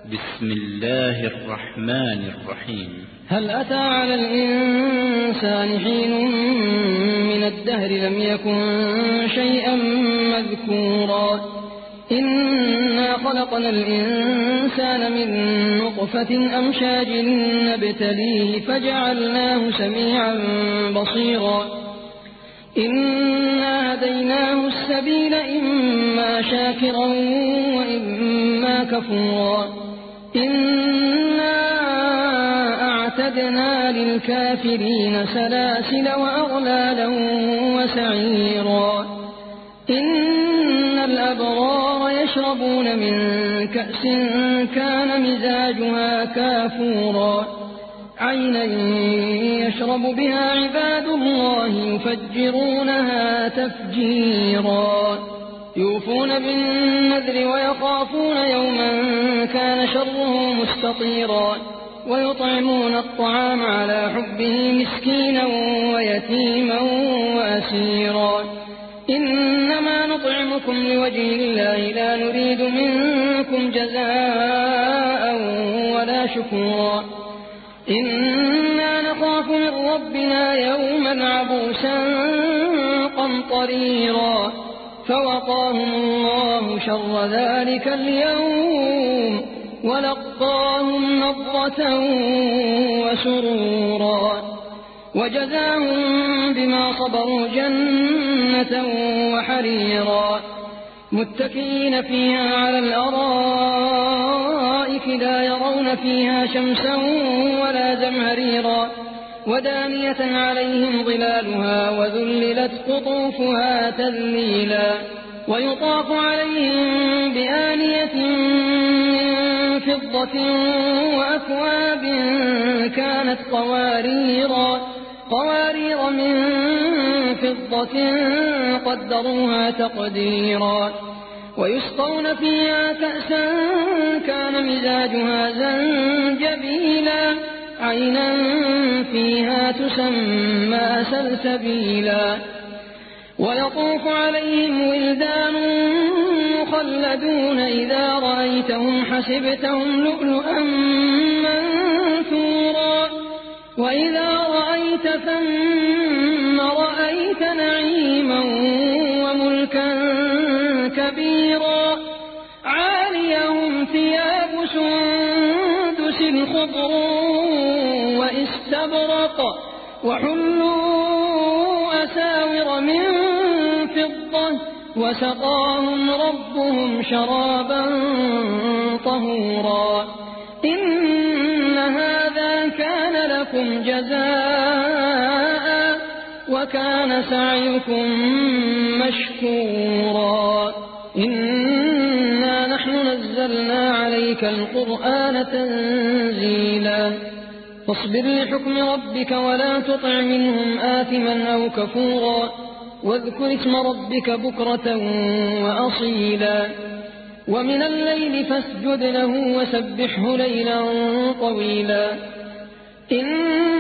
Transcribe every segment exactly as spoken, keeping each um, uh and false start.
بسم الله الرحمن الرحيم. هل أتى على الإنسان حين من الدهر لم يكن شيئا مذكورا إنا خلقنا الإنسان من نطفة أمشاج نبتليه فجعلناه سميعا بصيرا إنا هديناه السبيل إما شاكرا وإما كفورا إنا أعتدنا للكافرين سلاسل وأغلالا وسعيرا إن الأبرار يشربون من كأس كان مزاجها كافورا عينا يشرب بها عباد الله يفجرونها تفجيرا يوفون بالنذر ويخافون يوما كان شره مستطيرا ويطعمون الطعام على حبه مسكينا ويتيما وأسيرا إنما نطعمكم لوجه الله لا نريد منكم جزاء ولا شكورا إنا نخاف من ربنا يوما عبوسا قمطريرا فوقاهم الله شر ذلك اليوم ولقاهم نضرة وسرورا وجزاهم بما صبروا جنة وحريرا متكئين فيها على الأرائك لا يرون فيها شمسا ولا زمهريرا ودانية عليهم ظلالها وذللت قطوفها تذليلا ويطاف عليهم بآنية من فضة وأكواب كانت قواريرا قوارير من فضة قدروها تقديرا ويسقون فيها كأسا كان مزاجها زنجبيلا عينا فيها تسمى سلسبيلا ويطوف عليهم ولدان مخلدون إذا رأيتهم حسبتهم لؤلؤا منثورا وإذا رأيت ثم رأيت نعيما وملكا كبيرا عاليهم ثياب سندس خضر واستبرق وحلوا أساور من فضة وسقاهم ربهم شرابا طهورا إن هذا كان لكم جزاء وكان سعيكم مشكورا إنا نحن نزلنا عليك القرآن تنزيلا فاصبر لحكم ربك ولا تطع منهم آثما أو كفورا واذكر اسم ربك بكرة وأصيلا ومن الليل فاسجد له وسبحه ليلا طويلا إن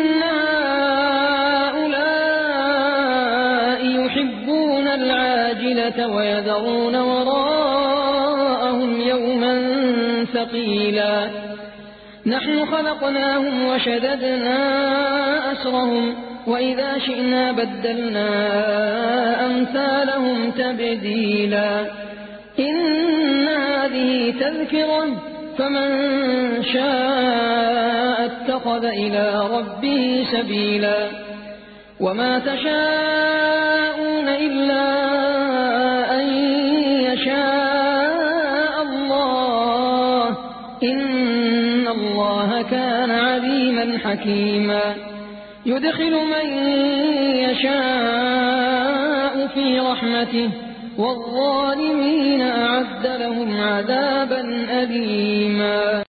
هؤلاء يحبون العاجلة ويذرون وراءهم يوما ثقيلا نحن خلقناهم وشددنا أسرهم وإذا شئنا بدلنا أمثالهم تبديلا إن هذه تذكرة فمن شاء اتخذ إلى ربه سبيلا وما تشاءون إلا أن يشاء الله إن الله كان عليما حكيما يدخل من يشاء في رحمته والظالمين أعد لهم عذابا أليما.